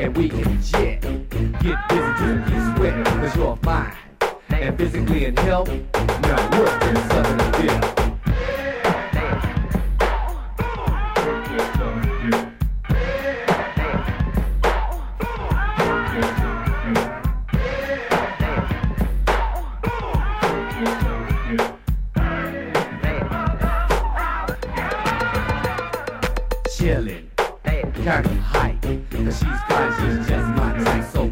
and we can jet. Get busy till you sweat, cause you're fine. And physically in health, now work in Southern Bill. Chillin', kind of hype, cause she's fine, she's just my type. So